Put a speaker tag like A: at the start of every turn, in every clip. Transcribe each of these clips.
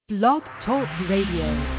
A: Blog Talk Radio.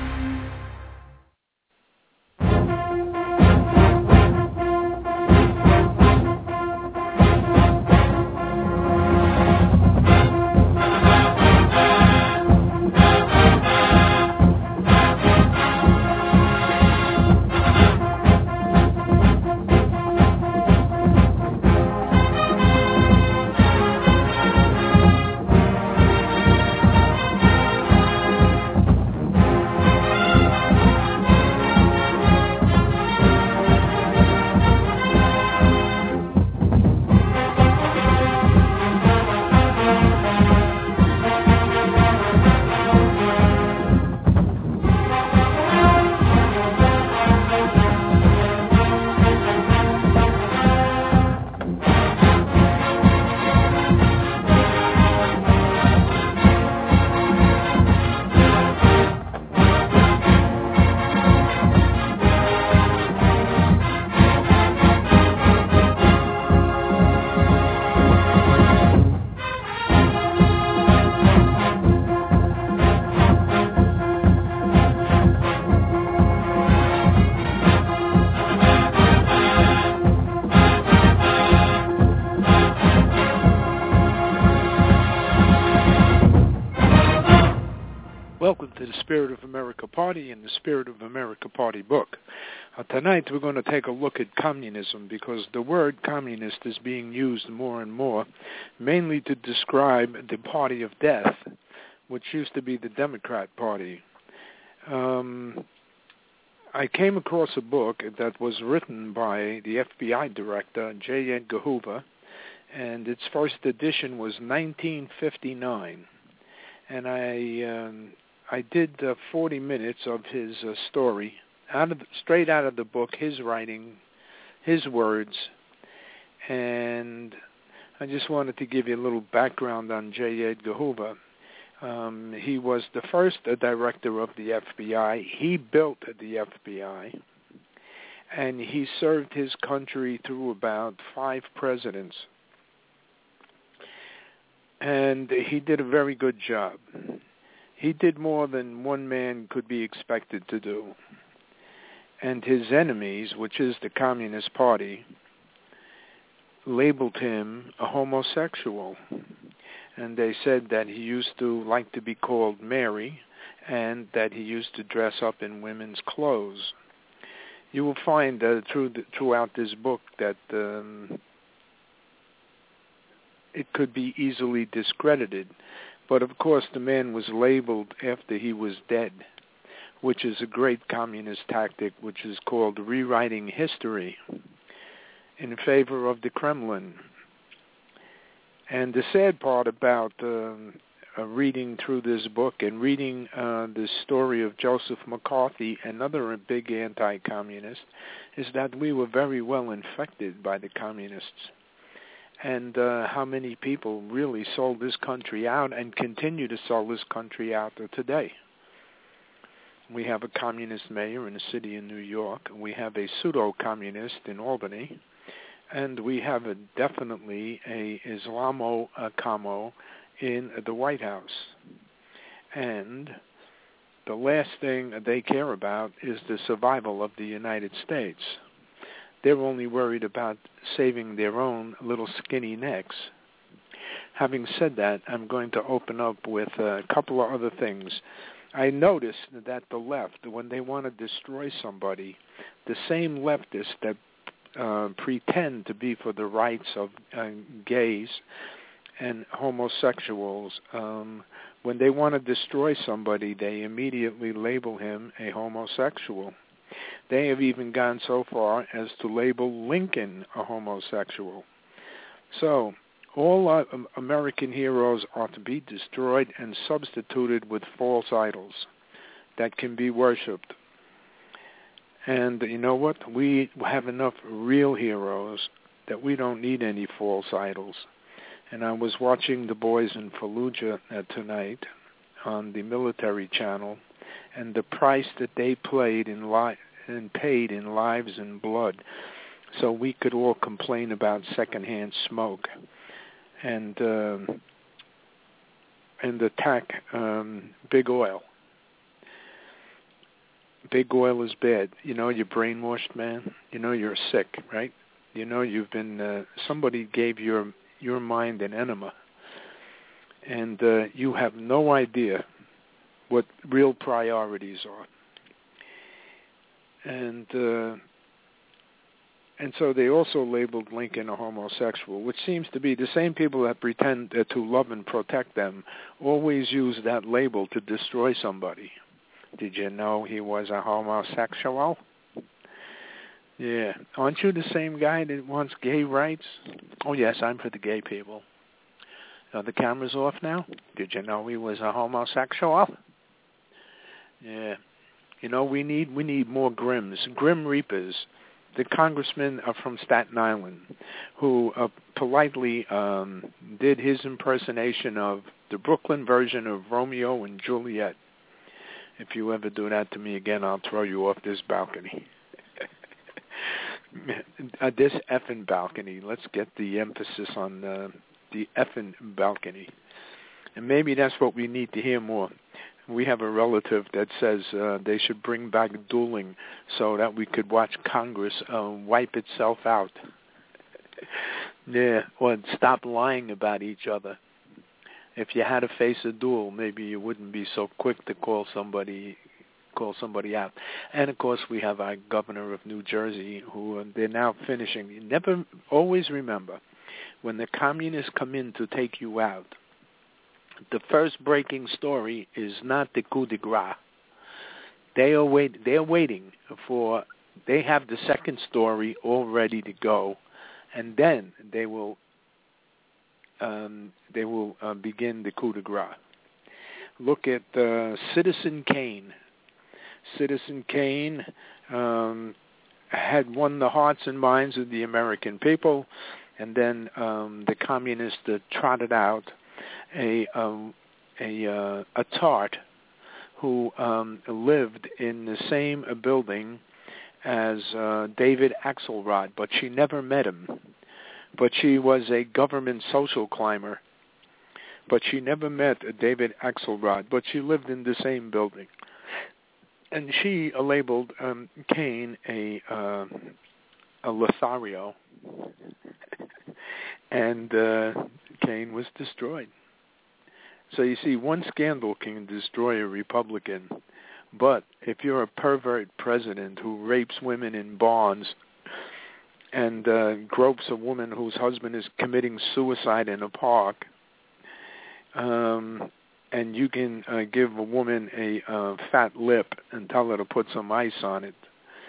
B: Welcome to the Spirit of America Party and the Spirit of America Party book. Tonight we're going to take a look at communism because the word communist is being used more and more, mainly to describe the party of death, which used to be the Democrat Party. I came across a book that was written by the FBI director, J. Edgar Hoover, and its first edition was 1959. And I did 40 minutes of his story, straight out of the book, his writing, his words, and I just wanted to give you a little background on J. Edgar Hoover. He was the first director of the FBI. He built the FBI, and he served his country through about 5 presidents. And he did a very good job. He did more than one man could be expected to do. And his enemies, which is the Communist Party, labeled him a homosexual. And they said that he used to like to be called Mary and that he used to dress up in women's clothes. You will find throughout this book that it could be easily discredited. But of course the man was labeled after he was dead, which is a great communist tactic, which is called rewriting history in favor of the Kremlin. And the sad part about reading through this book and reading the story of Joseph McCarthy, another big anti-communist, is that we were very well infected by the communists. And how many people really sold this country out and continue to sell this country out today. We have a communist mayor in a city in New York. We have a pseudo-communist in Albany. And we have definitely a Islamo-Camo in the White House. And the last thing they care about is the survival of the United States. They're only worried about saving their own little skinny necks. Having said that, I'm going to open up with a couple of other things. I noticed that the left, when they want to destroy somebody, the same leftists that pretend to be for the rights of gays and homosexuals, when they want to destroy somebody, they immediately label him a homosexual. They have even gone so far as to label Lincoln a homosexual. So all American heroes are to be destroyed and substituted with false idols that can be worshipped. And you know what? We have enough real heroes that we don't need any false idols. And I was watching the boys in Fallujah tonight on the military channel, and the price that they paid in lives and blood, so we could all complain about secondhand smoke. And and attack big oil. Big oil is bad. You know, you're brainwashed, man. You know, you're sick, right? You know, you've been, somebody gave your mind an enema. And you have no idea what real priorities are. And so they also labeled Lincoln a homosexual, which seems to be the same people that pretend to love and protect them always use that label to destroy somebody. Did you know he was a homosexual? Yeah. Aren't you the same guy that wants gay rights? Oh, yes, I'm for the gay people. Are the cameras off now? Did you know he was a homosexual? Yeah. You know, we need more Grims, Grim Reapers. The congressman from Staten Island who politely did his impersonation of the Brooklyn version of Romeo and Juliet. If you ever do that to me again, I'll throw you off this balcony. This effing balcony. Let's get the emphasis on the effing balcony. And maybe that's what we need to hear more. We have a relative that says they should bring back dueling so that we could watch Congress wipe itself out. Yeah, or stop lying about each other. If you had to face a duel, maybe you wouldn't be so quick to call somebody out. And of course, we have our governor of New Jersey, who they're now finishing. You never always remember when the communists come in to take you out. The first breaking story is not the coup de grace. They're waiting for. They have the second story all ready to go, and then they will begin the coup de grace. Look at Citizen Kane. Citizen Kane had won the hearts and minds of the American people, and then the communists trotted out a tart who lived in the same building as David Axelrod, but she never met him. But she was a government social climber. But she never met David Axelrod, but she lived in the same building. And she labeled Kane a Lothario, and Kane was destroyed. So you see, one scandal can destroy a Republican, but if you're a pervert president who rapes women in barns and gropes a woman whose husband is committing suicide in a park, and you can give a woman a fat lip and tell her to put some ice on it,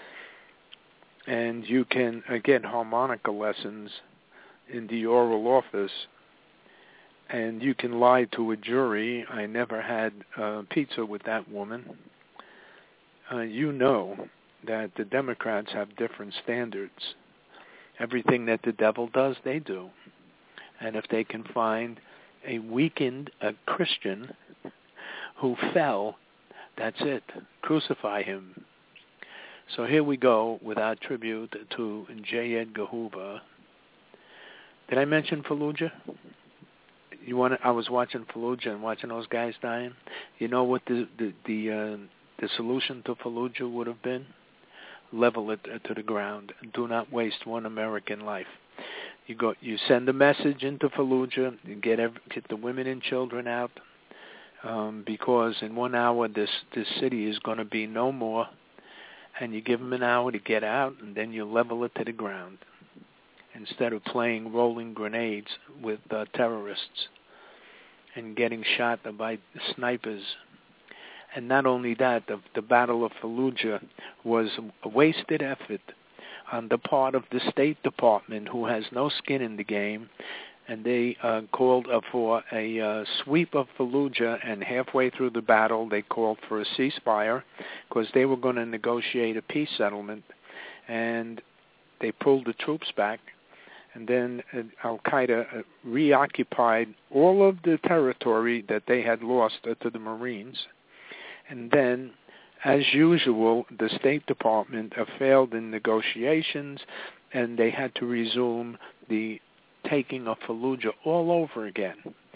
B: and you can get harmonica lessons in the oral office, and you can lie to a jury, I never had pizza with that woman, you know that the Democrats have different standards. Everything that the devil does, they do. And if they can find a weakened Christian who fell, that's it. Crucify him. So here we go with our tribute to J. Edgar Hoover. Did I mention Fallujah? I was watching Fallujah and watching those guys dying. You know what the solution to Fallujah would have been? Level it to the ground. Do not waste one American life. You send a message into Fallujah. You get the women and children out, because in 1 hour this city is going to be no more. And you give them an hour to get out, and then you level it to the ground, instead of playing rolling grenades with terrorists and getting shot by snipers. And not only that, the Battle of Fallujah was a wasted effort on the part of the State Department, who has no skin in the game, and they called for a sweep of Fallujah, and halfway through the battle they called for a ceasefire because they were going to negotiate a peace settlement, and they pulled the troops back, and then Al-Qaeda reoccupied all of the territory that they had lost to the Marines. And then, as usual, the State Department failed in negotiations, and they had to resume the taking of Fallujah all over again.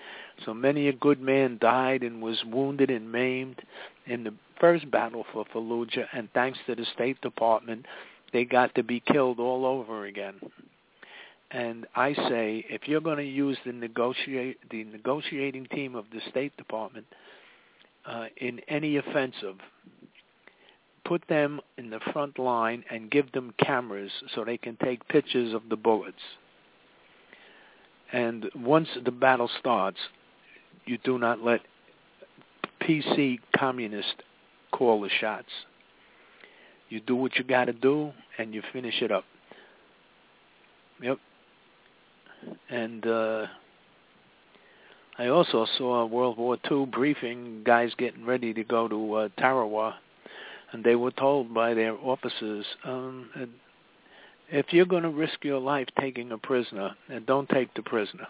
B: So many a good man died and was wounded and maimed in the first battle for Fallujah, and thanks to the State Department, they got to be killed all over again. And I say, if you're going to use the negotiating team of the State Department in any offensive, put them in the front line and give them cameras so they can take pictures of the bullets. And once the battle starts, you do not let PC communists call the shots. You do what you got to do, and you finish it up. Yep. And I also saw a World War II briefing, guys getting ready to go to Tarawa, and they were told by their officers, if you're going to risk your life taking a prisoner, then don't take the prisoner.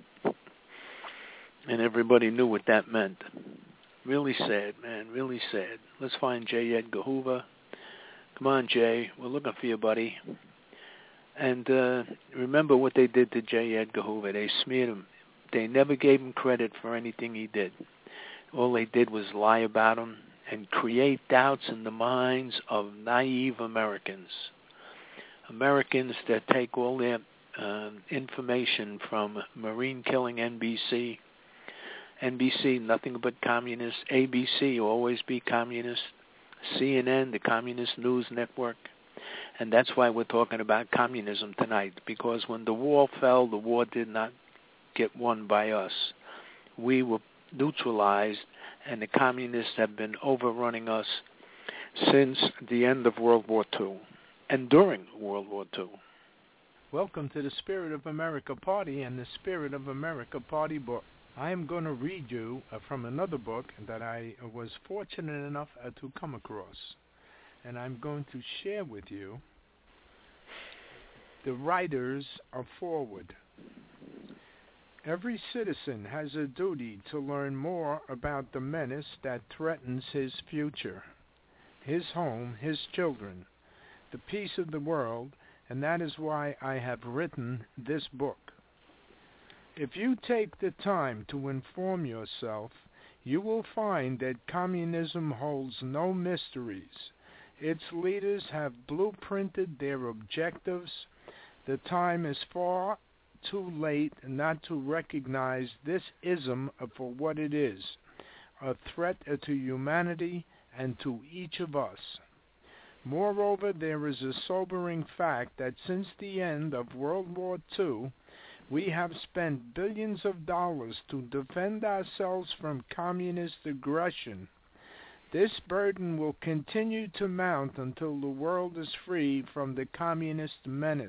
B: And everybody knew what that meant. Really sad, man, really sad. Let's find J. Edgar Hoover. Come on, Jay, we're looking for you, buddy. And remember what they did to J. Edgar Hoover. They smeared him. They never gave him credit for anything he did. All they did was lie about him and create doubts in the minds of naive Americans. Americans that take all their information from Marine Killing NBC, nothing but communists, ABC, always be communist, CNN, the Communist News Network. And that's why we're talking about communism tonight, because when the wall fell, the war did not get won by us. We were neutralized, and the communists have been overrunning us since the end of World War II and during World War II.
C: Welcome to the Spirit of America Party and the Spirit of America Party book. I am going to read you from another book that I was fortunate enough to come across. And I'm going to share with you the writers of Forward. Every citizen has a duty to learn more about the menace that threatens his future, his home, his children, the peace of the world, and that is why I have written this book. If you take the time to inform yourself, you will find that communism holds no mysteries. Its leaders have blueprinted their objectives. The time is far too late not to recognize this ism for what it is, a threat to humanity and to each of us. Moreover, there is a sobering fact that since the end of World War II, we have spent billions of dollars to defend ourselves from communist aggression. This burden will continue to mount until the world is free from the communist menace.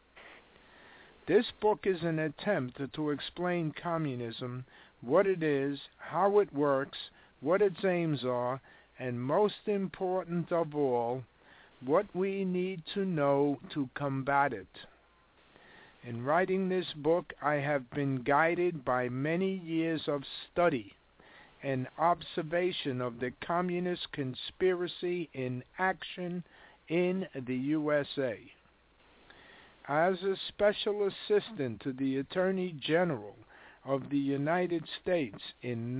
C: This book is an attempt to explain communism, what it is, how it works, what its aims are, and most important of all, what we need to know to combat it. In writing this book, I have been guided by many years of study and observation of the communist conspiracy in action in the USA. As a special assistant to the Attorney General of the United States in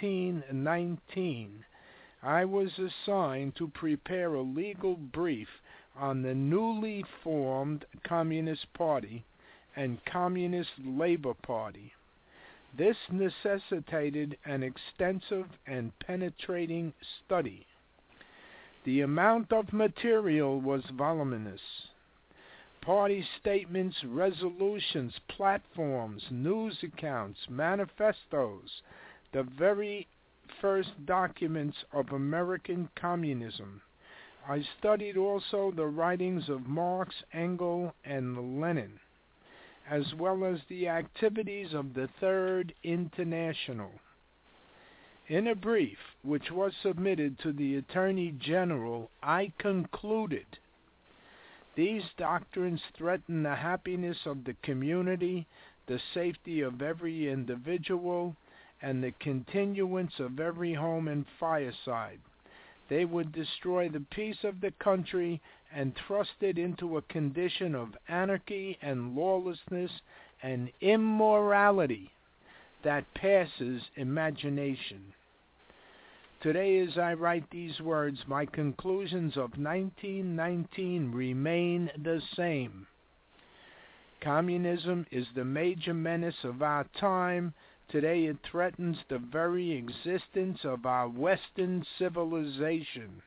C: 1919, I was assigned to prepare a legal brief on the newly formed Communist Party and Communist Labor Party. This necessitated an extensive and penetrating study. The amount of material was voluminous. Party statements, resolutions, platforms, news accounts, manifestos, the very first documents of American communism. I studied also the writings of Marx, Engels, and Lenin, as well as the activities of the Third International. In a brief which was submitted to the Attorney General, I concluded, these doctrines threaten the happiness of the community, the safety of every individual, and the continuance of every home and fireside. They would destroy the peace of the country and thrust it into a condition of anarchy and lawlessness and immorality. that passes imagination. Today, as I write these words, my conclusions of 1919 remain the same. Communism is the major menace of our time. Today it threatens the very existence of our Western civilization.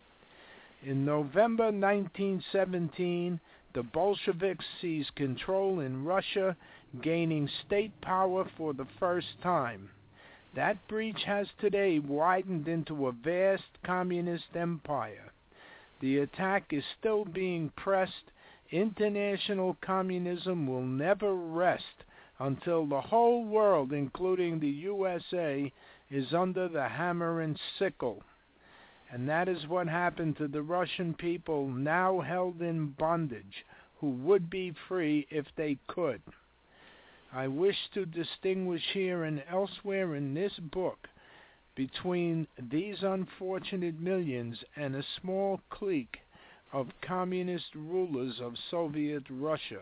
C: In November 1917, the Bolsheviks seized control in Russia, gaining state power for the first time. That breach has today widened into a vast communist empire. The attack is still being pressed. International communism will never rest until the whole world, including the USA, is under the hammer and sickle. And that is what happened to the Russian people now held in bondage, who would be free if they could. I wish to distinguish here and elsewhere in this book between these unfortunate millions and a small clique of communist rulers of Soviet Russia.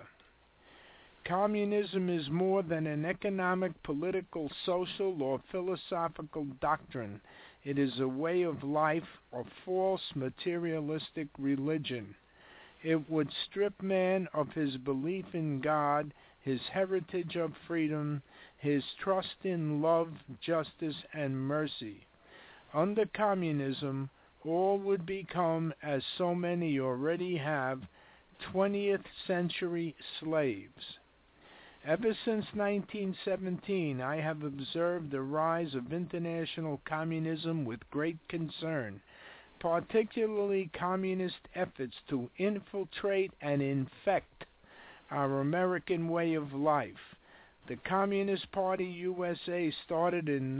C: Communism is more than an economic, political, social, or philosophical doctrine. It is a way of life, a false materialistic religion. It would strip man of his belief in God, his heritage of freedom, his trust in love, justice, and mercy. Under communism, all would become, as so many already have, 20th century slaves. Ever since 1917, I have observed the rise of international communism with great concern, particularly communist efforts to infiltrate and infect our American way of life. The Communist Party USA started in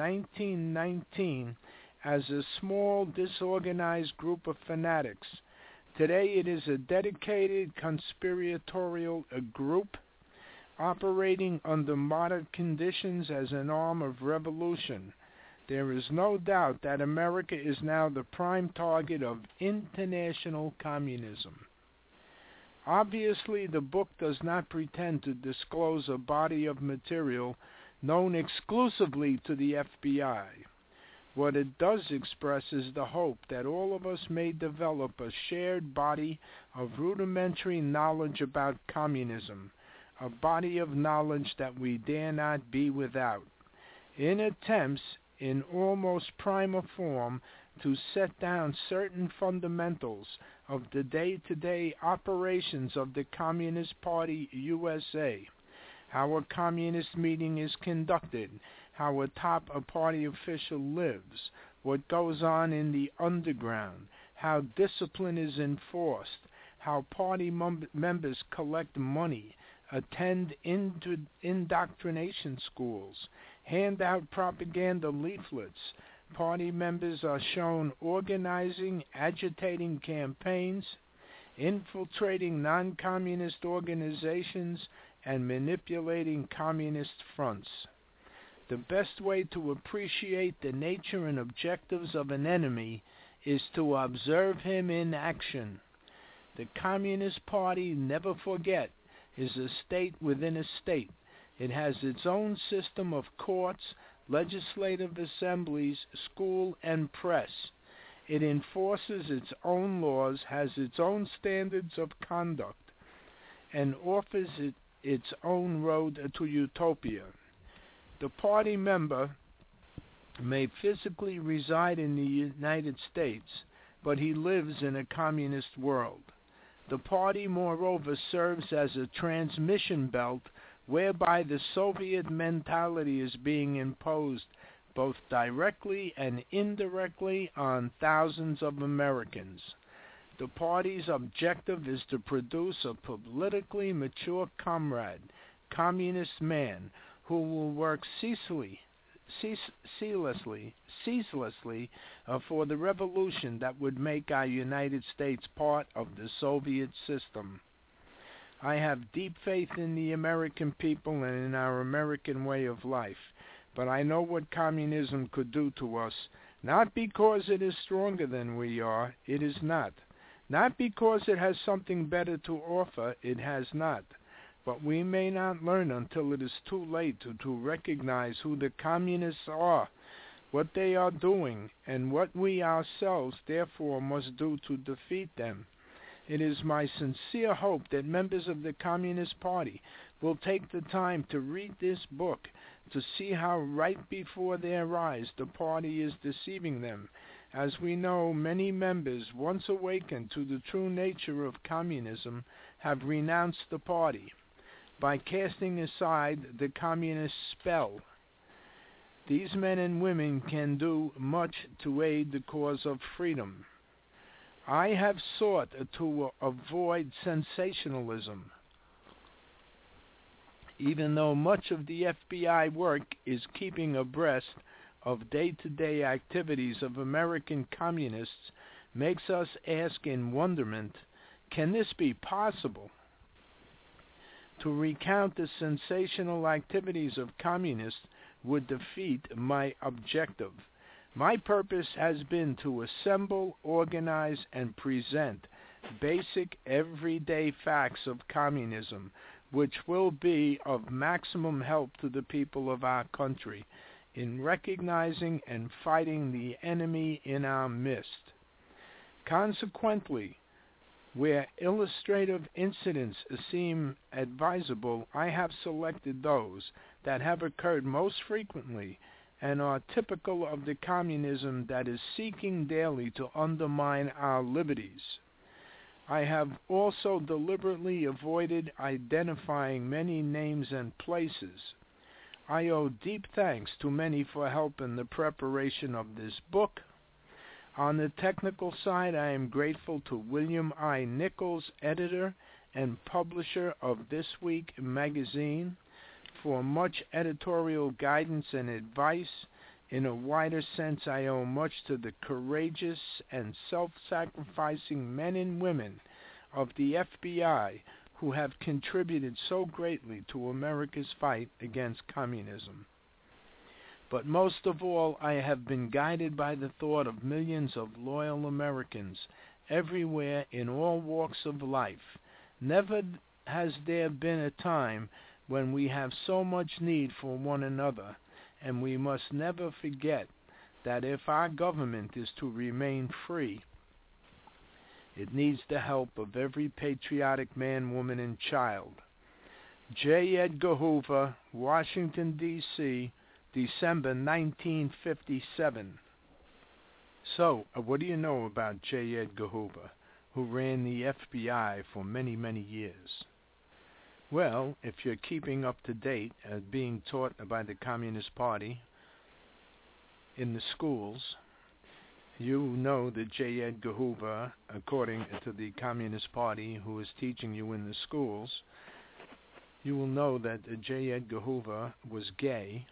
C: 1919 as a small, disorganized group of fanatics. Today it is a dedicated conspiratorial group operating under modern conditions as an arm of revolution. There is no doubt that America is now the prime target of international communism. Obviously, the book does not pretend to disclose a body of material known exclusively to the FBI. What it does express is the hope that all of us may develop a shared body of rudimentary knowledge about communism, a body of knowledge that we dare not be without. In attempts, in almost primal form, to set down certain fundamentals of the day-to-day operations of the Communist Party USA, how a communist meeting is conducted, how a top party official lives, what goes on in the underground, how discipline is enforced, how party members collect money, attend indoctrination schools, hand out propaganda leaflets. Party members are shown organizing, agitating campaigns, infiltrating non-communist organizations, and manipulating communist fronts. The best way to appreciate the nature and objectives of an enemy is to observe him in action. The Communist Party, never forget, is a state within a state. It has its own system of courts, legislative assemblies, school, and press. It enforces its own laws, has its own standards of conduct, and offers its own road to utopia. The party member may physically reside in the United States, but he lives in a communist world. The party, moreover, serves as a transmission belt whereby the Soviet mentality is being imposed both directly and indirectly on thousands of Americans. The party's objective is to produce a politically mature comrade, communist man, who will work ceaselessly for the revolution that would make our United States part of the Soviet system. I have deep faith in the American people and in our American way of life, but I know what communism could do to us, not because it is stronger than we are, it is not. Not because it has something better to offer, it has not. But we may not learn until it is too late to recognize who the communists are, what they are doing, and what we ourselves therefore must do to defeat them. It is my sincere hope that members of the Communist Party will take the time to read this book to see how right before their eyes the party is deceiving them. As we know, many members, once awakened to the true nature of communism, have renounced the party by casting aside the communist spell. These men and women can do much to aid the cause of freedom. I have sought to avoid sensationalism, even though much of the FBI work is keeping abreast of day-to-day activities of American communists, makes us ask in wonderment, can this be possible? To recount the sensational activities of communists would defeat my objective. My purpose has been to assemble, organize, and present basic everyday facts of communism, which will be of maximum help to the people of our country in recognizing and fighting the enemy in our midst. Consequently, where illustrative incidents seem advisable, I have selected those that have occurred most frequently and are typical of the communism that is seeking daily to undermine our liberties. I have also deliberately avoided identifying many names and places. I owe deep thanks to many for help in the preparation of this book. On the technical side, I am grateful to William I. Nichols, editor and publisher of This Week magazine, for much editorial guidance and advice. In a wider sense, I owe much to the courageous and self-sacrificing men and women of the FBI who have contributed so greatly to America's fight against communism. But most of all, I have been guided by the thought of millions of loyal Americans everywhere in all walks of life. Never has there been a time when we have so much need for one another, and we must never forget that if our government is to remain free, it needs the help of every patriotic man, woman, and child. J. Edgar Hoover, Washington, D.C., December 1957. So, what do you know about J. Edgar Hoover, who ran the FBI for many, many years? Well, if you're keeping up to date, being taught by the Communist Party in the schools, you know that J. Edgar Hoover, according to the Communist Party, who is teaching you in the schools, you will know that J. Edgar Hoover was gay,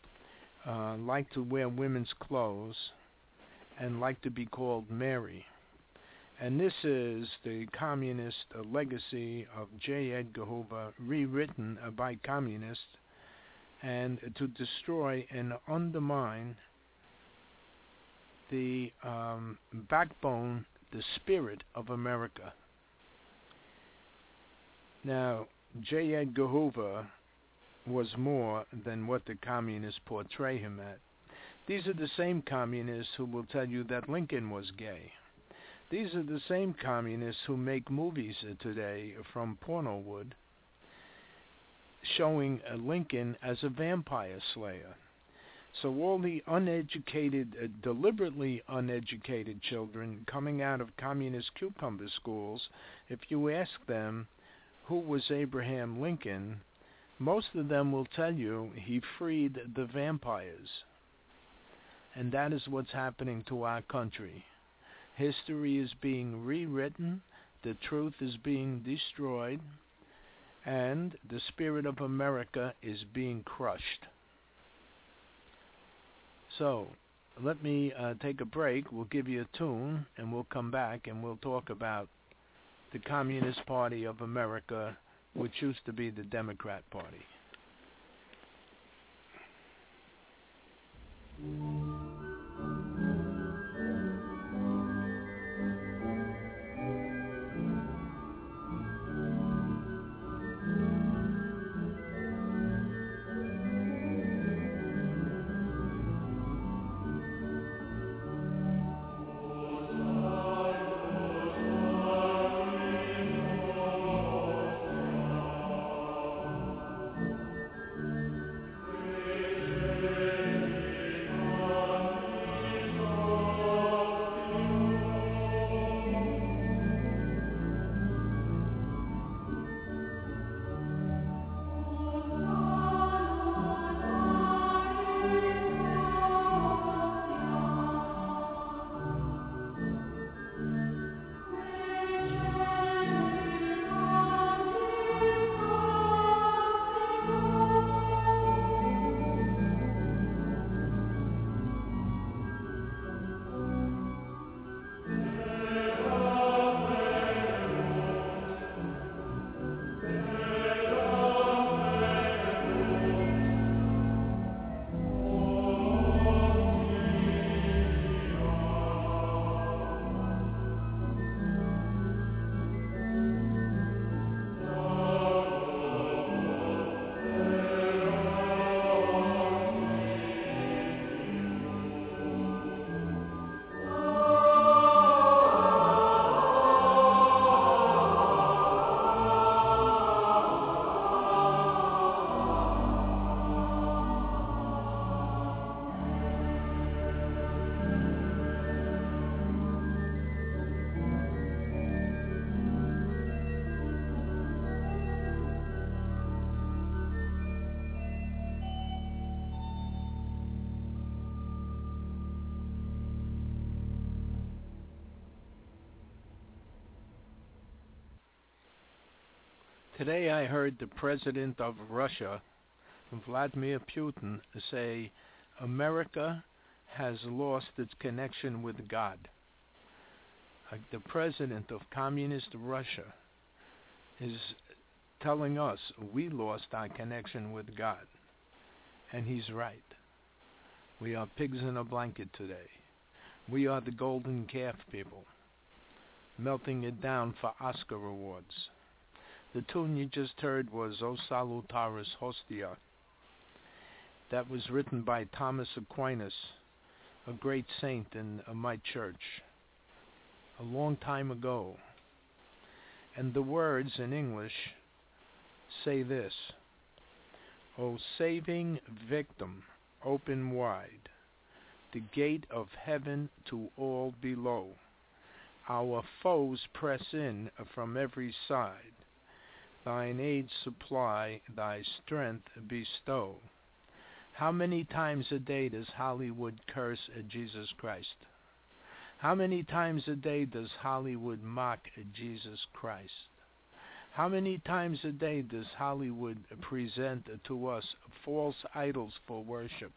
C: liked to wear women's clothes, and liked to be called Mary. And this is the communist legacy of J. Edgar Hoover, rewritten by communists, and to destroy and undermine the backbone, the spirit of America. Now, J. Edgar Hoover was more than what the communists portray him at. These are the same communists who will tell you that Lincoln was gay. These are the same communists who make movies today from Pornowood showing Lincoln as a vampire slayer. So all the uneducated, deliberately uneducated children coming out of communist cucumber schools, if you ask them who was Abraham Lincoln, most of them will tell you he freed the vampires. And that is what's happening to our country. History is being rewritten, the truth is being destroyed, and the spirit of America is being crushed. So, let me take a break. We'll give you a tune, and we'll come back and we'll talk about the Communist Party of America, which used to be the Democrat Party. Today I heard the president of Russia, Vladimir Putin, say America has lost its connection with God. The president of communist Russia is telling us we lost our connection with God. And he's right. We are pigs in a blanket today. We are the golden calf people, melting it down for Oscar awards. The tune you just heard was O Salutaris Hostia. That was written by Thomas Aquinas, a great saint in my church, a long time ago. And the words in English say this: O saving victim, open wide the gate of heaven to all below. Our foes press in from every side. Thine aid supply, thy strength bestow. How many times a day does Hollywood curse Jesus Christ? How many times a day does Hollywood mock Jesus Christ? How many times a day does Hollywood present to us false idols for worship?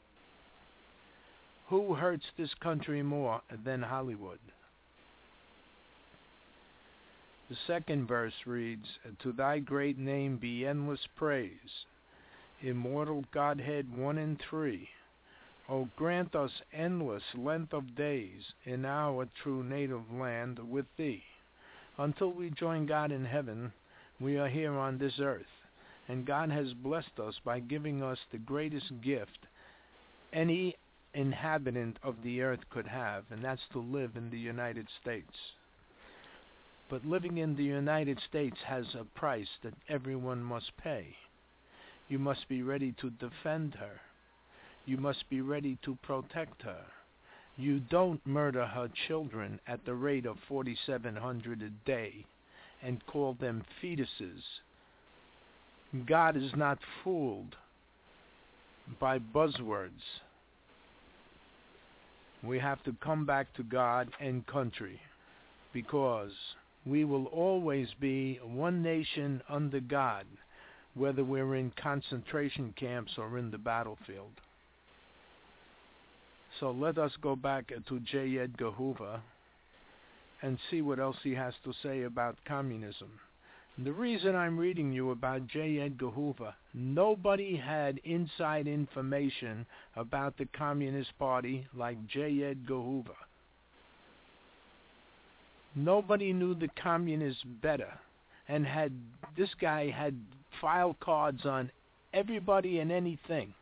C: Who hurts this country more than Hollywood? The second verse reads, To thy great name be endless praise, immortal Godhead 1 and 3. O grant us endless length of days in our true native land with thee. Until we join God in heaven, we are here on this earth, and God has blessed us by giving us the greatest gift any inhabitant of the earth could have, and that's to live in the United States. But living in the United States has a price that everyone must pay. You must be ready to defend her. You must be ready to protect her. You don't murder her children at the rate of 4,700 a day and call them fetuses. God is not fooled by buzzwords. We have to come back to God and country, because we will always be one nation under God, whether we're in concentration camps or in the battlefield. So let us go back to J. Edgar Hoover and see what else he has to say about communism. And the reason I'm reading you about J. Edgar Hoover, nobody had inside information about the Communist Party like J. Edgar Hoover. Nobody knew the communists better, and this guy had file cards on everybody and anything.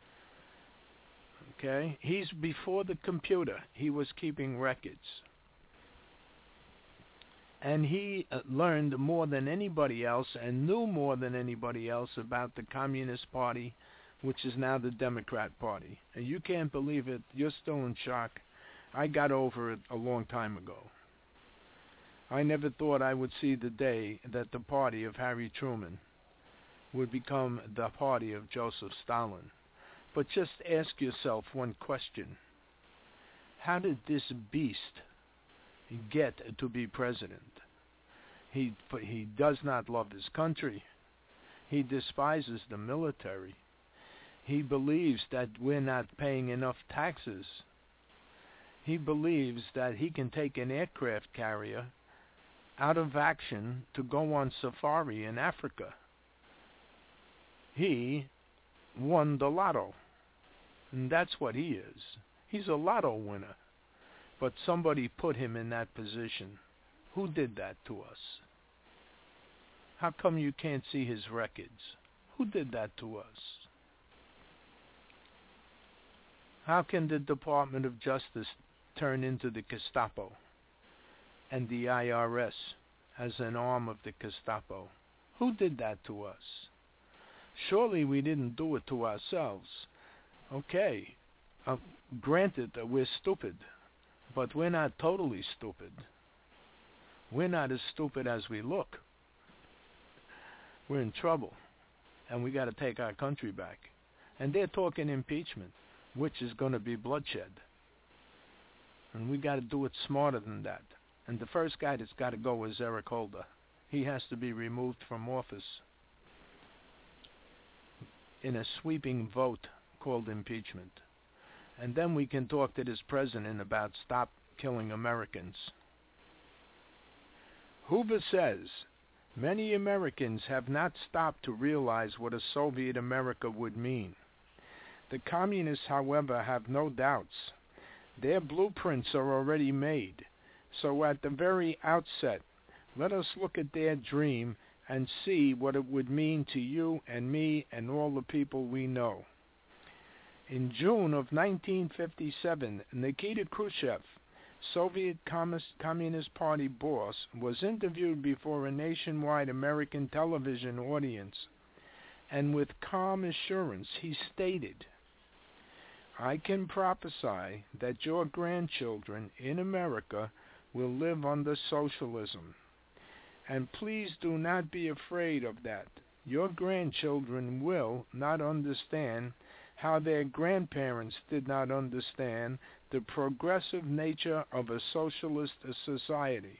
C: Okay? He's before the computer. He was keeping records. And he learned more than anybody else and knew more than anybody else about the Communist Party, which is now the Democrat Party. And you can't believe it. You're still in shock. I got over it a long time ago. I never thought I would see the day that the party of Harry Truman would become the party of Joseph Stalin. But just ask yourself one question. How did this beast get to be president? He does not love his country. He despises the military. He believes that we're not paying enough taxes. He believes that he can take an aircraft carrier out of action to go on safari in Africa. He won the lotto. And that's what he is. He's a lotto winner. But somebody put him in that position. Who did that to us? How come you can't see his records? Who did that to us? How can the Department of Justice turn into the Gestapo and the IRS as an arm of the Gestapo? Who did that to us? Surely we didn't do it to ourselves. Okay, granted that we're stupid, but we're not totally stupid. We're not as stupid as we look. We're in trouble, and we got to take our country back. And they're talking impeachment, which is going to be bloodshed. And we got to do it smarter than that. And the first guy that's got to go is Eric Holder. he has to be removed from office in a sweeping vote called impeachment. And then we can talk to this president about stop killing Americans. Hoover says, many Americans have not stopped to realize what a Soviet America would mean. The communists, however, have no doubts. Their blueprints are already made. So at the very outset, let us look at their dream and see what it would mean to you and me and all the people we know. In June of 1957, Nikita Khrushchev, Soviet Communist Party boss, was interviewed before a nationwide American television audience, and with calm assurance he stated, I can prophesy that your grandchildren in America will live under socialism. And please do not be afraid of that. Your grandchildren will not understand how their grandparents did not understand the progressive nature of a socialist society.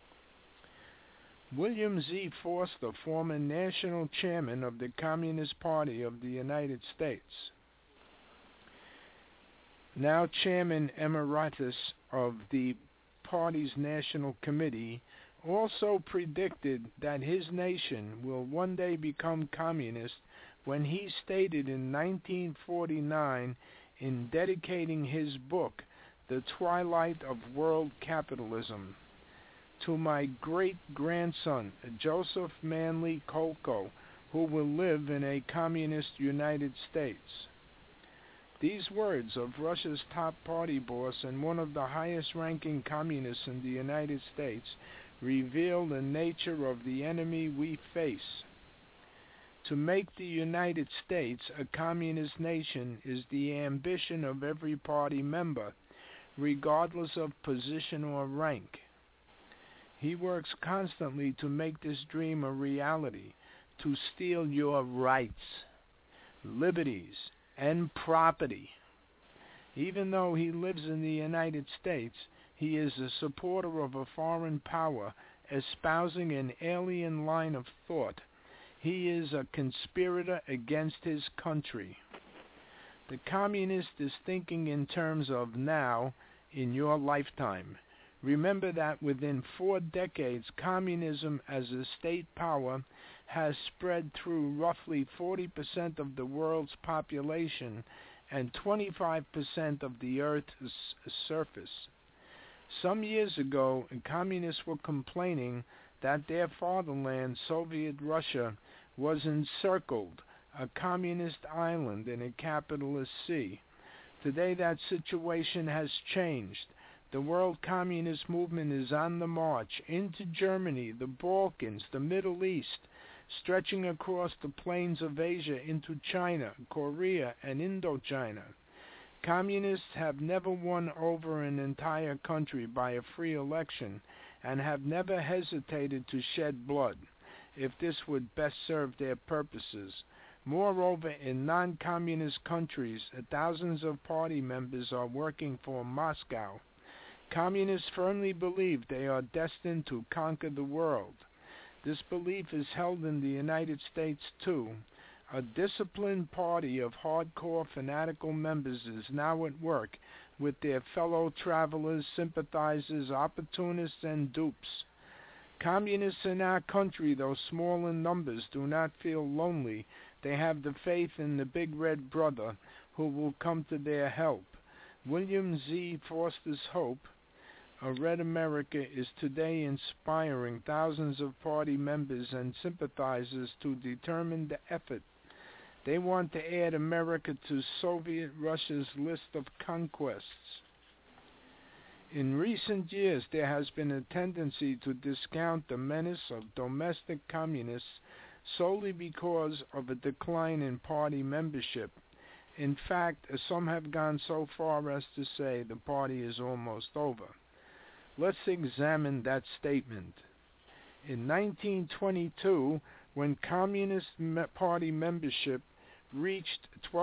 C: William Z. Forster, former national chairman of the Communist Party of the United States, now chairman emeritus of the party's national committee, also predicted that his nation will one day become communist when he stated in 1949, in dedicating his book, The Twilight of World Capitalism, to my great-grandson, Joseph Manley Kolko, who will live in a communist United States. These words of Russia's top party boss and one of the highest-ranking communists in the United States reveal the nature of the enemy we face. To make the United States a communist nation is the ambition of every party member, regardless of position or rank. He works constantly to make this dream a reality, to steal your rights, liberties, and property. Even though he lives in the United States, he is a supporter of a foreign power espousing an alien line of thought. He is a conspirator against his country. The communist is thinking in terms of now, in your lifetime. Remember that within 4 decades, communism as a state power has spread through roughly 40% of the world's population and 25% of the Earth's surface. Some years ago, communists were complaining that their fatherland, Soviet Russia, was encircled, a communist island in a capitalist sea. Today that situation has changed. The world communist movement is on the march into Germany, the Balkans, the Middle East, stretching across the plains of Asia into China, Korea, and Indochina. Communists have never won over an entire country by a free election and have never hesitated to shed blood if this would best serve their purposes. Moreover, in non-communist countries, thousands of party members are working for Moscow. Communists firmly believe they are destined to conquer the world. This belief is held in the United States too. A disciplined party of hardcore fanatical members is now at work with their fellow travelers, sympathizers, opportunists, and dupes. Communists in our country, though small in numbers, do not feel lonely. They have the faith in the big red brother who will come to their help. William Z. Forster's hope, A Red America, is today inspiring thousands of party members and sympathizers to determined effort. They want to add America to Soviet Russia's list of conquests. In recent years, there has been a tendency to discount the menace of domestic communists solely because of a decline in party membership. In fact, some have gone so far as to say the party is almost over. Let's examine that statement. In 1922, when Communist Party membership reached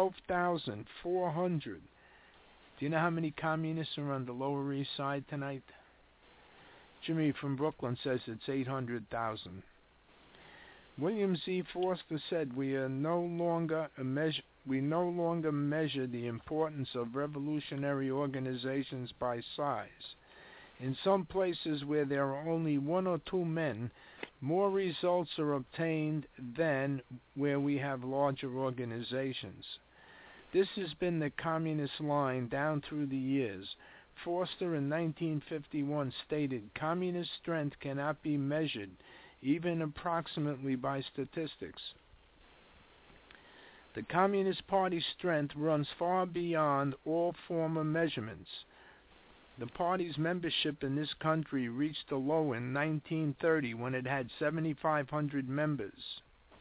C: 12,400, do you know how many communists are on the Lower East Side tonight? Jimmy from Brooklyn says it's 800,000. William Z. Forster said, "We no longer measure the importance of revolutionary organizations by size. In some places where there are only one or two men, more results are obtained than where we have larger organizations." This has been the communist line down through the years. Forster in 1951 stated, "Communist strength cannot be measured, even approximately, by statistics. The Communist Party's strength runs far beyond all former measurements. The party's membership in this country reached a low in 1930 when it had 7,500 members,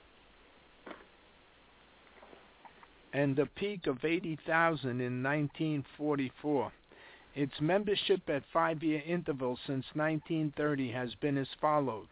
C: and a peak of 80,000 in 1944. Its membership at 5-year intervals since 1930 has been as follows: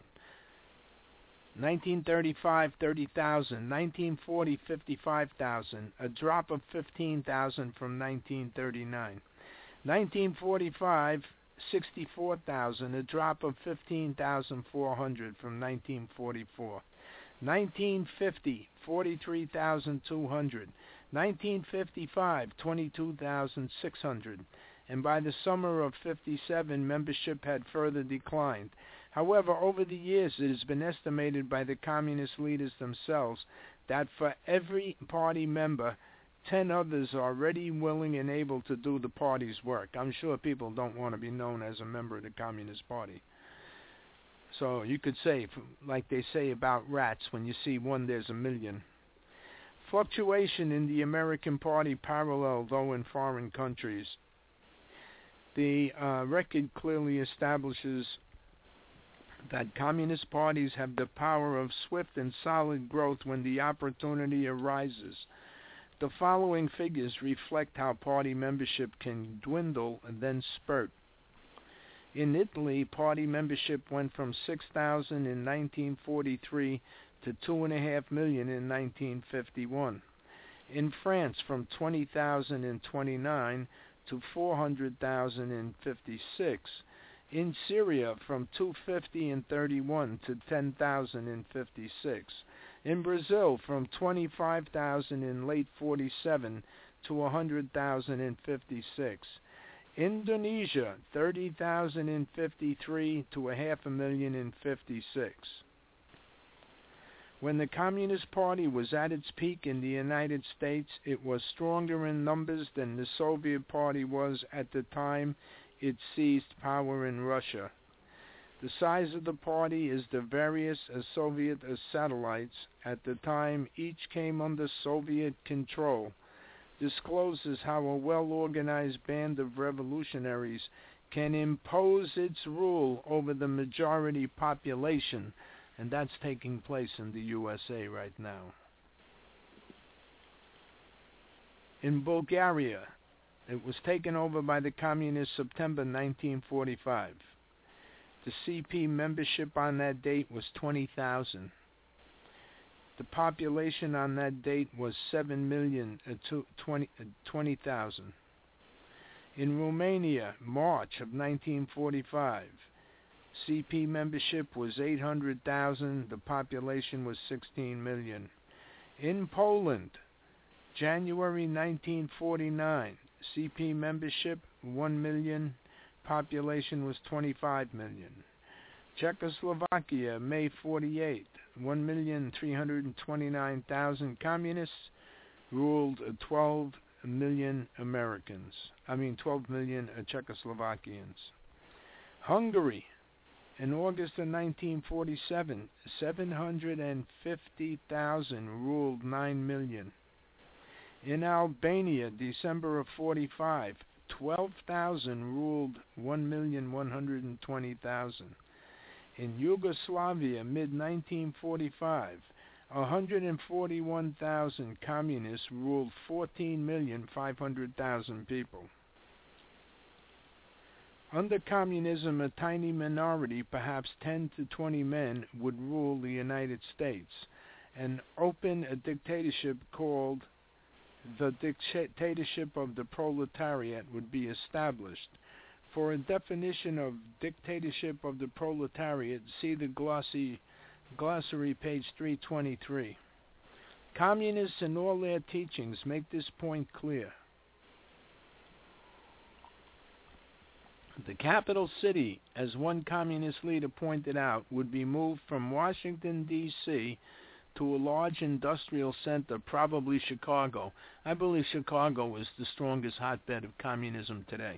C: 1935, 30,000, 1940, 55,000, a drop of 15,000 from 1939. 1945, 64,000, a drop of 15,400 from 1944. 1950, 43,200. 1955, 22,600. And by the summer of 57, membership had further declined. However, over the years, it has been estimated by the communist leaders themselves that for every party member, 10 others are ready, willing, and able to do the party's work. I'm sure people don't want to be known as a member of the Communist Party. So you could say, like they say about rats, when you see one, there's a million. Fluctuation in the American Party parallel, though, in foreign countries. The record clearly establishes that communist parties have the power of swift and solid growth when the opportunity arises. The following figures reflect how party membership can dwindle and then spurt. In Italy, party membership went from 6,000 in 1943 to 2.5 million in 1951. In France, from 20,000 in 29 to 400,000 in 56. In Syria, from 250 in 31 to 10,000 in 56. In Brazil, from 25,000 in late 47 to 100,000 in 56. Indonesia, 30,000 in 53 to 500,000 in 56. When the Communist Party was at its peak in the United States, it was stronger in numbers than the Soviet Party was at the time it seized power in Russia. The size of the party is the various Soviet satellites at the time each came under Soviet control, discloses how a well-organized band of revolutionaries can impose its rule over the majority population, and that's taking place in the USA right now. In Bulgaria, it was taken over by the Communists September 1945. The CP membership on that date was 20,000. The population on that date was 7,020,000. In Romania, March of 1945, CP membership was 800,000. The population was 16 million. In Poland, January 1949, CP membership 1 million. Population was 25 million. Czechoslovakia, May 48, 1,329,000 communists ruled 12 million Czechoslovakians. Hungary, in August of 1947, 750,000 ruled 9 million. In Albania, December of 45, 12,000 ruled 1,120,000. In Yugoslavia, mid-1945, 141,000 communists ruled 14,500,000 people. Under communism, a tiny minority, perhaps 10 to 20 men, would rule the United States. An open dictatorship called the dictatorship of the proletariat would be established. For a definition of dictatorship of the proletariat, see the glossary Glossary, page 323. Communists in all their teachings make this point clear. The capital city, as one communist leader pointed out, would be moved from Washington, D.C. to a large industrial center, probably Chicago. I believe Chicago is the strongest hotbed of communism today.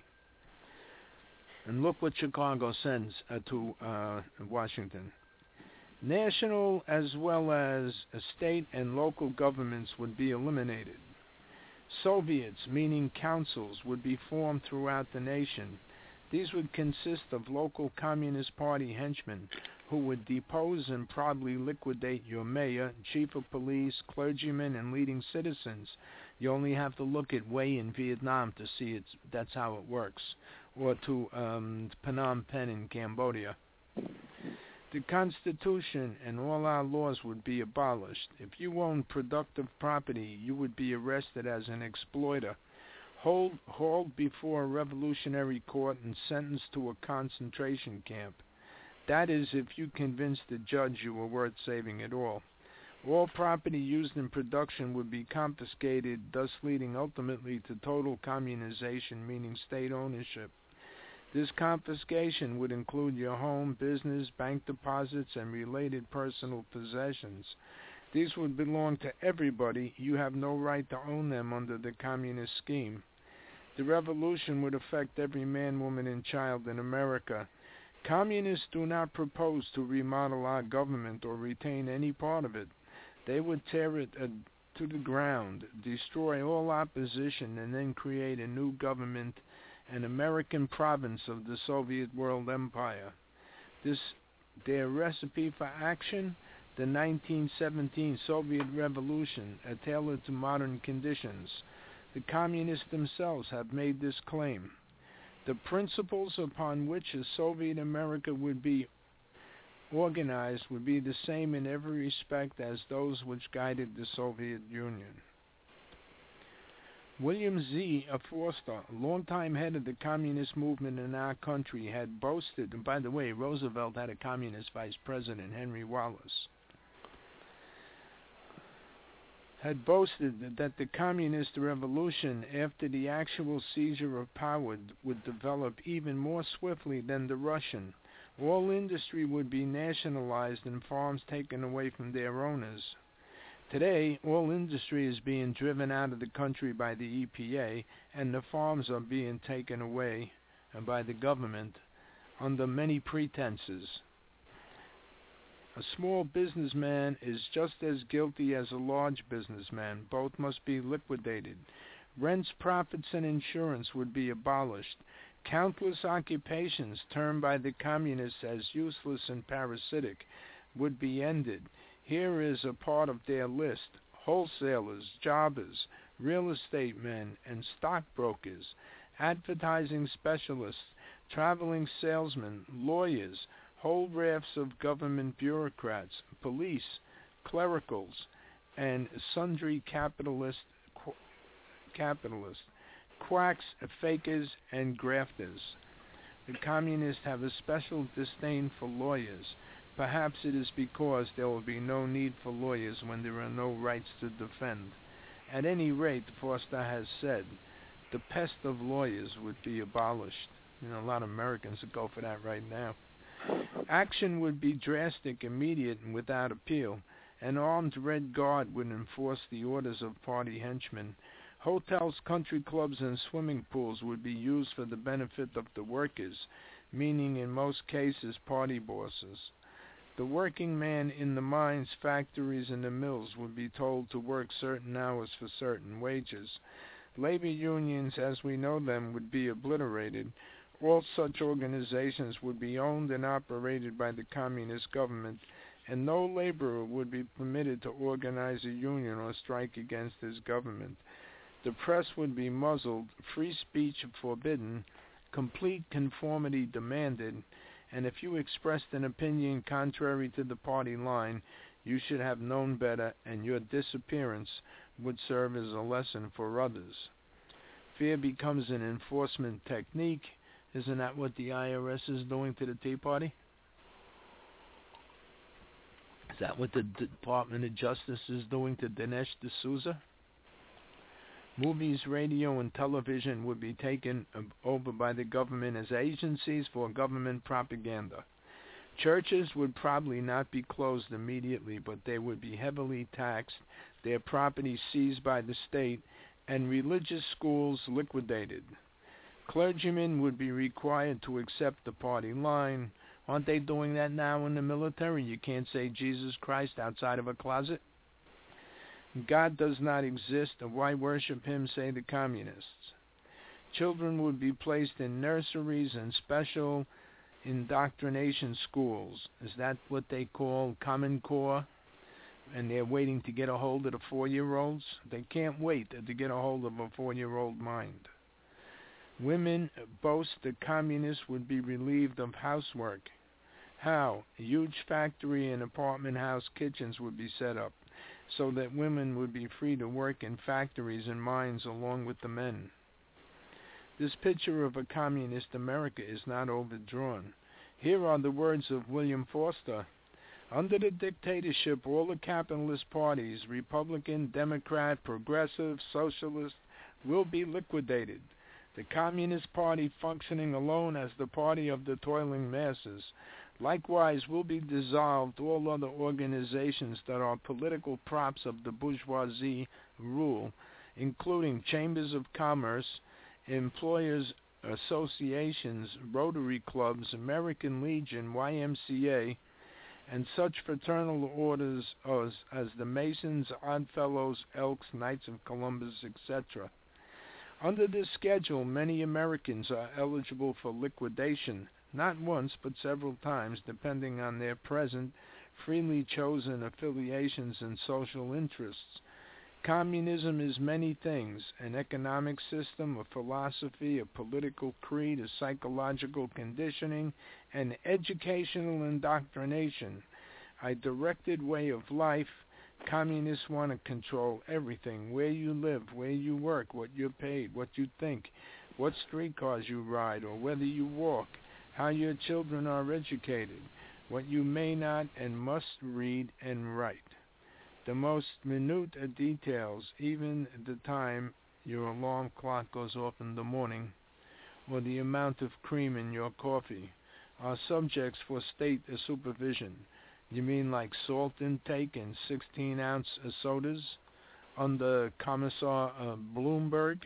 C: And look what Chicago sends to Washington. National as well as state and local governments would be eliminated. Soviets, meaning councils, would be formed throughout the nation. These would consist of local Communist Party henchmen who would depose and probably liquidate your mayor, chief of police, clergymen, and leading citizens. You only have to look at Hue in Vietnam to see that's how it works, or to Phnom Penh in Cambodia. The Constitution and all our laws would be abolished. If you owned productive property, you would be arrested as an exploiter, hauled before a revolutionary court, and sentenced to a concentration camp. That is, if you convinced the judge you were worth saving at all. All property used in production would be confiscated, thus leading ultimately to total communization, meaning state ownership. This confiscation would include your home, business, bank deposits, and related personal possessions. These would belong to everybody. You have no right to own them under the communist scheme. The revolution would affect every man, woman, and child in America. Communists do not propose to remodel our government or retain any part of it. They would tear it to the ground, destroy all opposition, and then create a new government, an American province of the Soviet world empire. Their recipe for action, the 1917 Soviet Revolution, tailored to modern conditions. The communists themselves have made this claim. The principles upon which a Soviet America would be organized would be the same in every respect as those which guided the Soviet Union. William Z. Forster, longtime head of the communist movement in our country, had boasted, and by the way, Roosevelt had a communist vice president, Henry Wallace, had boasted that the communist revolution, after the actual seizure of power, would develop even more swiftly than the Russian. All industry would be nationalized and farms taken away from their owners. Today, all industry is being driven out of the country by the EPA, and the farms are being taken away by the government under many pretenses. A small businessman is just as guilty as a large businessman. Both must be liquidated. Rents, profits, and insurance would be abolished. Countless occupations termed by the communists as useless and parasitic would be ended. Here is a part of their list: wholesalers, jobbers, real estate men and stockbrokers, advertising specialists, traveling salesmen, lawyers, whole rafts of government bureaucrats, police, clericals, and sundry capitalists, quacks, fakers, and grafters. The communists have a special disdain for lawyers. Perhaps it is because there will be no need for lawyers when there are no rights to defend. At any rate, Forster has said, the pest of lawyers would be abolished. A lot of Americans would go for that right now. Action would be drastic, immediate, and without appeal. An armed Red Guard would enforce the orders of party henchmen. Hotels, country clubs, and swimming pools would be used for the benefit of the workers, meaning in most cases party bosses. The working man in the mines, factories, and the mills would be told to work certain hours for certain wages. Labor unions, as we know them, would be obliterated. All such organizations would be owned and operated by the communist government, and no laborer would be permitted to organize a union or strike against his government. The press would be muzzled, free speech forbidden, complete conformity demanded, and if you expressed an opinion contrary to the party line, you should have known better, and your disappearance would serve as a lesson for others. Fear becomes an enforcement technique. Isn't that what the IRS is doing to the Tea Party? Is that what the Department of Justice is doing to Dinesh D'Souza? Movies, radio, and television would be taken over by the government as agencies for government propaganda. Churches would probably not be closed immediately, but they would be heavily taxed, their property seized by the state, and religious schools liquidated. Clergymen would be required to accept the party line. Aren't they doing that now in the military? You can't say Jesus Christ outside of a closet. God does not exist, and why worship him, say the communists. Children would be placed in nurseries and special indoctrination schools. Is that what they call Common Core? And they're waiting to get a hold of the 4-year-olds? They can't wait to get a hold of a 4-year-old mind. Women boast the communists would be relieved of housework. How? A huge factory and apartment house kitchens would be set up, so that women would be free to work in factories and mines along with the men. This picture of a communist America is not overdrawn. Here are the words of William Forster. Under the dictatorship, all the capitalist parties, Republican, Democrat, Progressive, Socialist, will be liquidated. The Communist Party, functioning alone as the party of the toiling masses, likewise will be dissolved. All other organizations that are political props of the bourgeoisie rule, including chambers of commerce, employers associations, Rotary clubs, American Legion, YMCA, and such fraternal orders as the Masons, Oddfellows, Elks, Knights of Columbus, etc. Under this schedule, many Americans are eligible for liquidation, not once but several times, depending on their present, freely chosen affiliations and social interests. Communism is many things: an economic system, a philosophy, a political creed, a psychological conditioning, an educational indoctrination, a directed way of life. Communists want to control everything: where you live, where you work, what you're paid, what you think, what streetcars you ride or whether you walk, how your children are educated, what you may not and must read and write. The most minute details, even the time your alarm clock goes off in the morning, or the amount of cream in your coffee, are subjects for state supervision. You mean like salt intake and 16-ounce sodas under Commissar Bloomberg?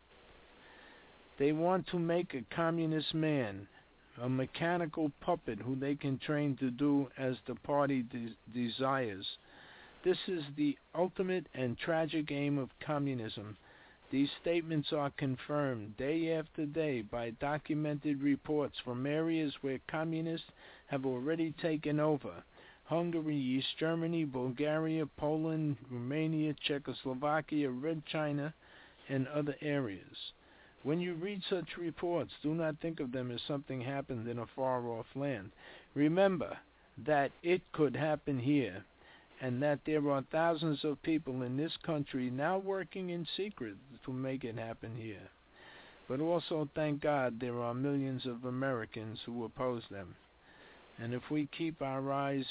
C: They want to make a communist man, a mechanical puppet who they can train to do as the party desires. This is the ultimate and tragic aim of communism. These statements are confirmed day after day by documented reports from areas where communists have already taken over: Hungary, East Germany, Bulgaria, Poland, Romania, Czechoslovakia, Red China, and other areas. When you read such reports, do not think of them as something happened in a far-off land. Remember that it could happen here, and that there are thousands of people in this country now working in secret to make it happen here. But also, thank God, there are millions of Americans who oppose them. And if we keep our eyes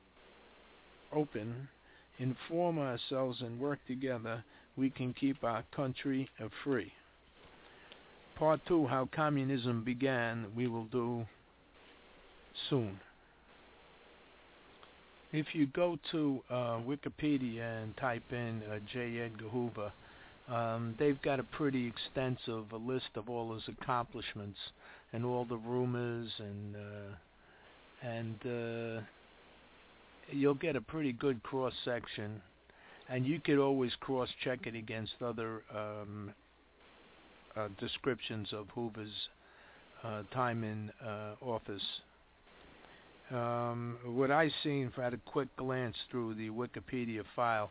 C: open, inform ourselves, and work together, we can keep our country free. Part 2, how communism began, we will do soon. If you go to Wikipedia and type in J. Edgar Hoover, they've got a pretty extensive list of all his accomplishments and all the rumors, and you'll get a pretty good cross-section, and you could always cross-check it against other descriptions of Hoover's time in office. What I seen at a quick glance through the Wikipedia file,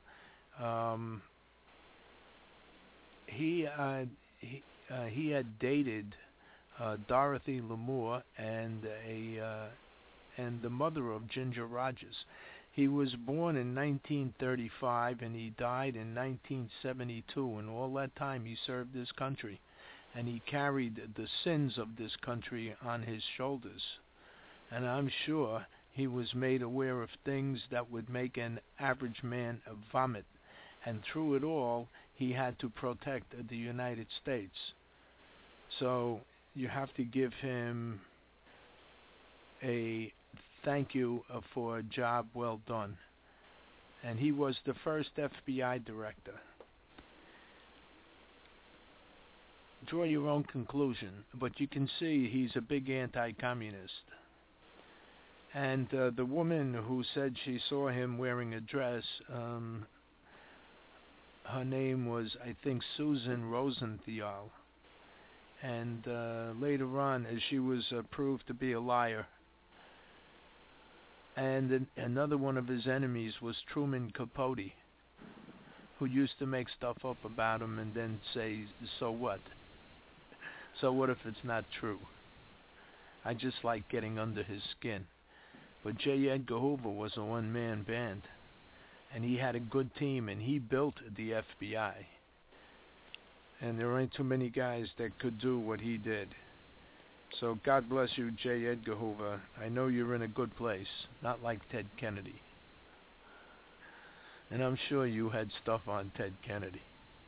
C: he had dated Dorothy Lamour and the mother of Ginger Rogers. He was born in 1935 and he died in 1972, and all that time he served his country, and he carried the sins of this country on his shoulders. And I'm sure He was made aware of things that would make an average man vomit. And through it all, he had to protect the United States. So you have to give him a thank you for a job well done. And he was the first FBI director. Draw your own conclusion, but you can see he's a big anti-communist. And the woman who said she saw him wearing a dress, her name was, I think, Susan Rosenthal. And later on, she was proved to be a liar. And another one of his enemies was Truman Capote, who used to make stuff up about him and then say, so what? So what if it's not true? I just like getting under his skin. But J. Edgar Hoover was a one-man band, and he had a good team, and he built the FBI. And there ain't too many guys that could do what he did. So God bless you, J. Edgar Hoover. I know you're in a good place, not like Ted Kennedy. And I'm sure you had stuff on Ted Kennedy.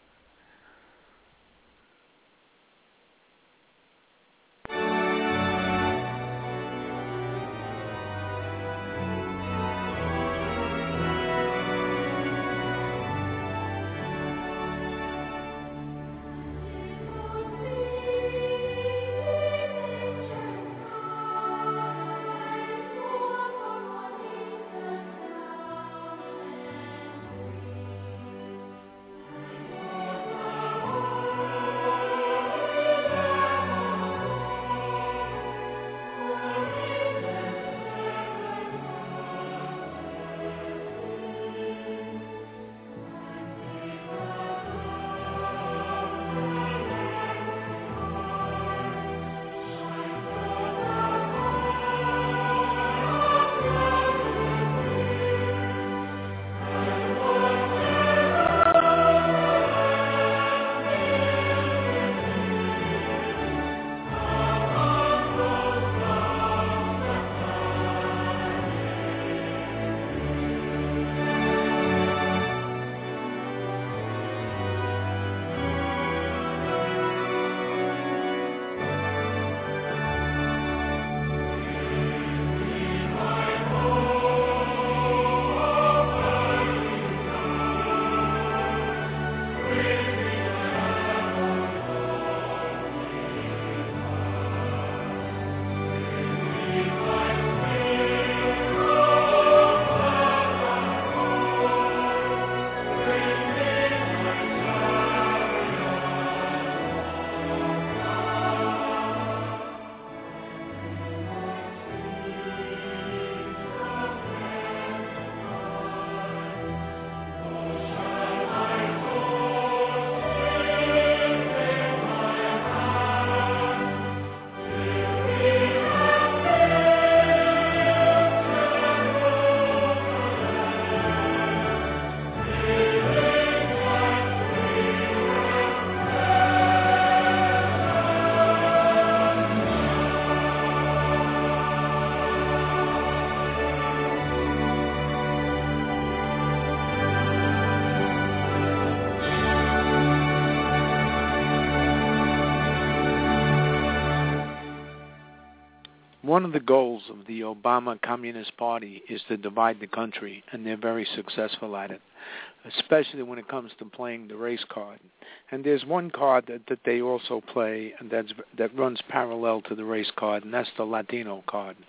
B: One of the goals of the Obama Communist Party is to divide the country, and they're very successful at it, especially when it comes to playing the race card. And there's one card that they also play and that runs parallel to the race card, and that's the Latino card.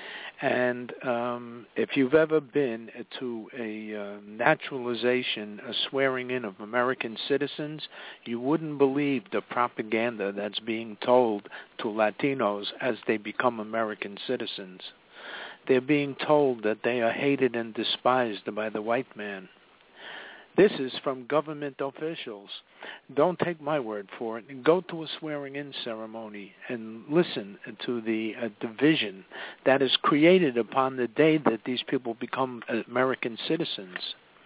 B: And if you've ever been to a naturalization, a swearing in of American citizens, you wouldn't believe the propaganda that's being told to Latinos as they become American citizens. They're being told that they are hated and despised by the white man. This is from government officials. Don't take my word for it. Go to a swearing-in ceremony and listen to the division that is created upon the day that these people become American citizens.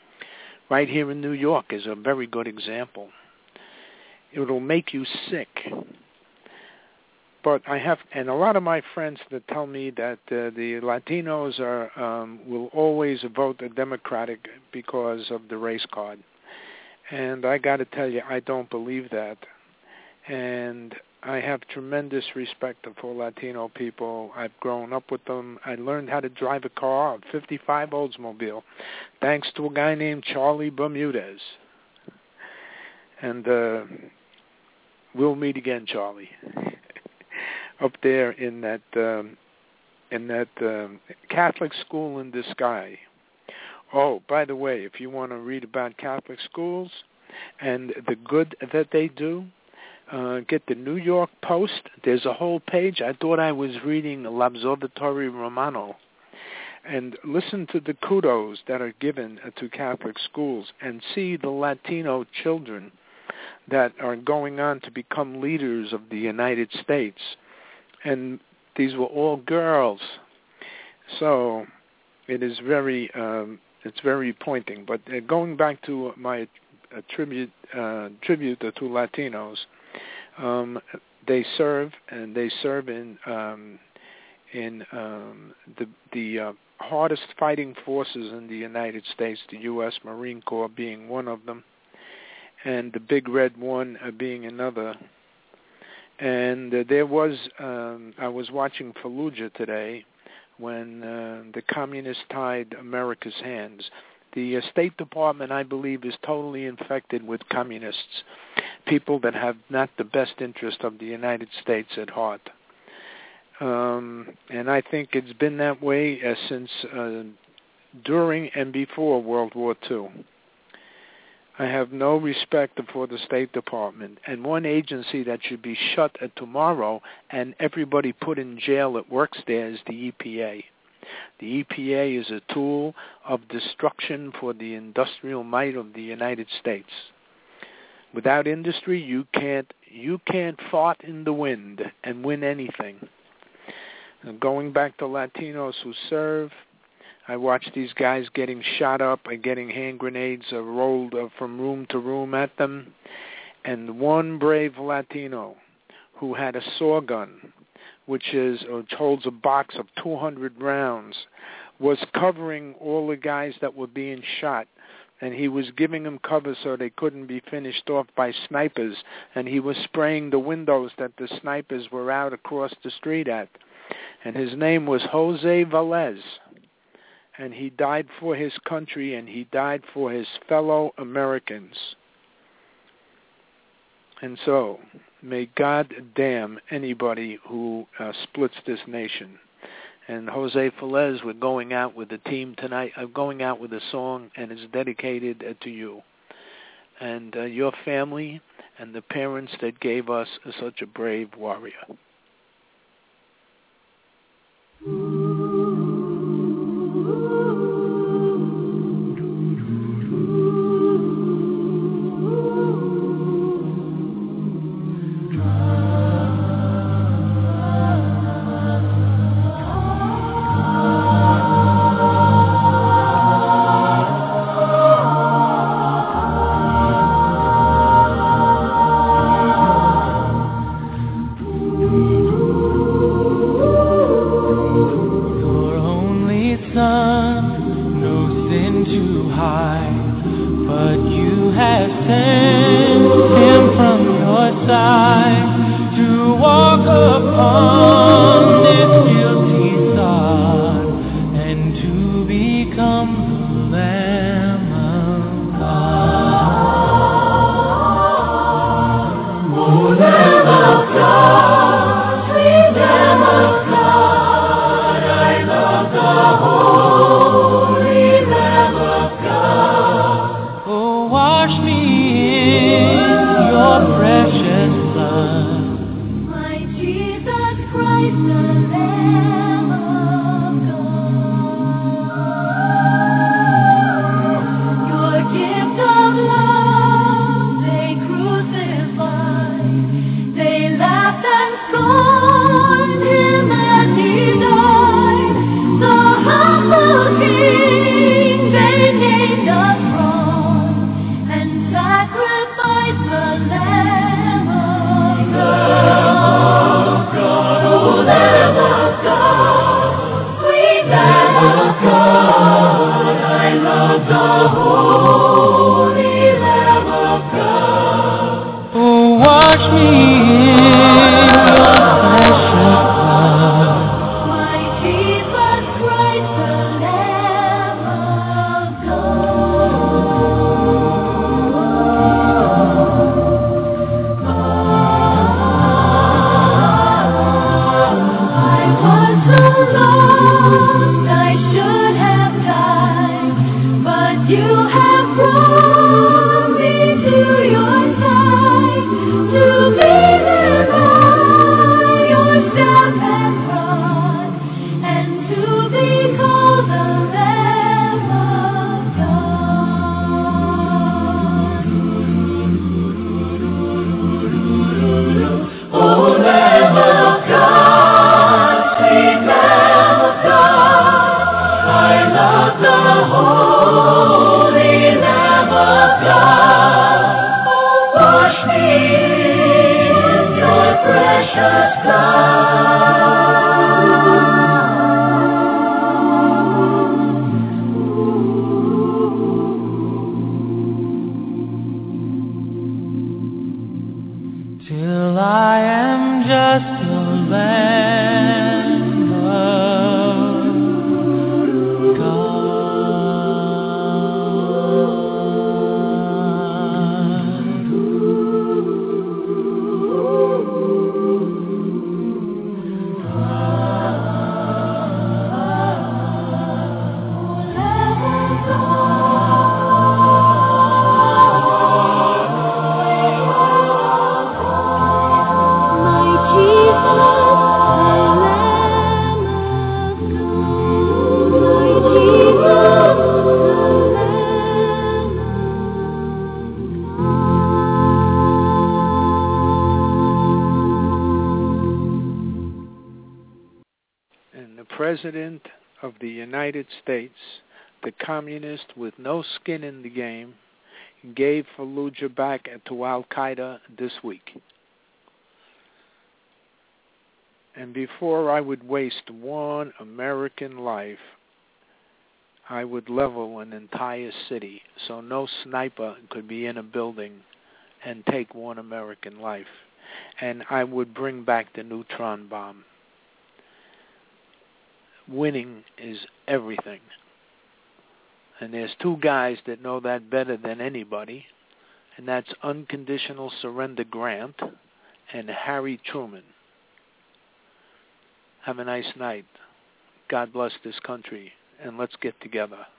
B: Right here in New York is a very good example. It will make you sick. But I have, and a lot of my friends that tell me that the Latinos will always vote Democratic because of the race card. And I got to tell you, I don't believe that. And I have tremendous respect for Latino people. I've grown up with them. I learned how to drive a car, a 55 Oldsmobile, thanks to a guy named Charlie Bermudez. And we'll meet again, Charlie, up there in that Catholic school in the sky. Oh, by the way, if you want to read about Catholic schools and the good that they do, get the New York Post. There's a whole page. I thought I was reading L'Observatore Romano. And listen to the kudos that are given to Catholic schools and see the Latino children that are going on to become leaders of the United States. And these were all girls. So it is very, it's very pointing. But going back to my tribute to Latinos, they serve in the hardest fighting forces in the United States, the U.S. Marine Corps being one of them, and the Big Red One being another. And there was, I was watching Fallujah today when the communists tied America's hands. The State Department, I believe, is totally infected with communists, people that have not the best interest of the United States at heart. And I think it's been that way since during and before World War II. I have no respect for the State Department. And one agency that should be shut tomorrow and everybody put in jail that works there is the EPA. The EPA is a tool of destruction for the industrial might of the United States. Without industry, you can't fart in the wind and win anything. And going back to Latinos who serve, I watch these guys getting shot up and getting hand grenades rolled from room to room at them. And one brave Latino who had a saw gun, which holds a box of 200 rounds, was covering all the guys that were being shot. And he was giving them cover so they couldn't be finished off by snipers. And he was spraying the windows that the snipers were out across the street at. And his name was Jose Velez. And he died for his country, and he died for his fellow Americans. And so, may God damn anybody who splits this nation. And Jose Velez, we're going out with a team tonight. I'm going out with a song, and it's dedicated to you and your family and the parents that gave us such a brave warrior.
D: Wash me the Holy Lamb of God. Oh, wash me in your precious blood. My Jesus Christ, the Lamb of I was so lost, I should have died, but you have brought me to your side, to be there by your staff and rod, and to be called the Lamb of God. Oh, Lamb of God, sweet Lamb of God, I love the Holy Lamb of God. Oh, wash me in your precious blood. Till I am just a lamb of
B: President of the United States, the communist with no skin in the game, gave Fallujah back to Al-Qaeda this week. And before I would waste one American life, I would level an entire city so no sniper could be in a building and take one American life. And I would bring back the neutron bomb. Winning is everything. And there's two guys that know that better than anybody, and that's Unconditional Surrender Grant and Harry Truman. Have a nice night. God bless this country, and let's get together.